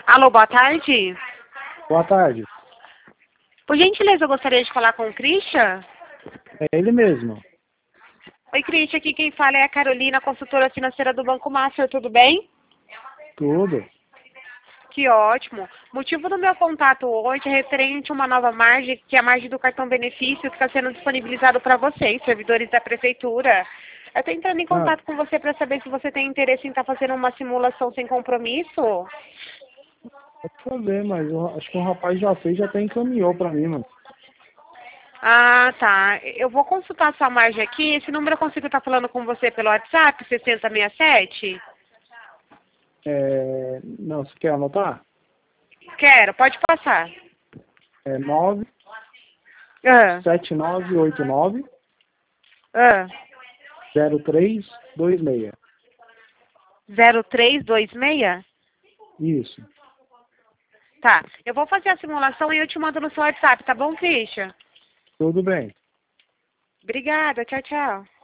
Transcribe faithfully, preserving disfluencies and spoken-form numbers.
Alô, boa tarde. Boa tarde. Por gentileza, eu gostaria de falar com o Christian. É ele mesmo. Oi, Christian, aqui quem fala é a Carolina, consultora financeira do Banco Master, tudo bem? Tudo. Que ótimo. Motivo do meu contato hoje é referente a uma nova margem, que é a margem do cartão benefício, que está sendo disponibilizado para vocês, servidores da prefeitura. Eu estou entrando em Ah, contato com você para saber se você tem interesse em estar fazendo uma simulação sem compromisso. pode fazer, mas eu acho que o rapaz já fez, já até encaminhou pra mim, mano. Ah, tá. Eu vou consultar sua margem aqui. Esse número eu consigo estar falando com você pelo WhatsApp, sessenta sessenta e sete? É... Não, você quer anotar? Quero, pode passar. É nove Ah, sete nove oito nove ah. zero três dois seis. zero três dois seis? Isso. Tá. Eu vou fazer a simulação e eu te mando no seu WhatsApp, tá bom, Christian? Tudo bem. Obrigada. Tchau, tchau.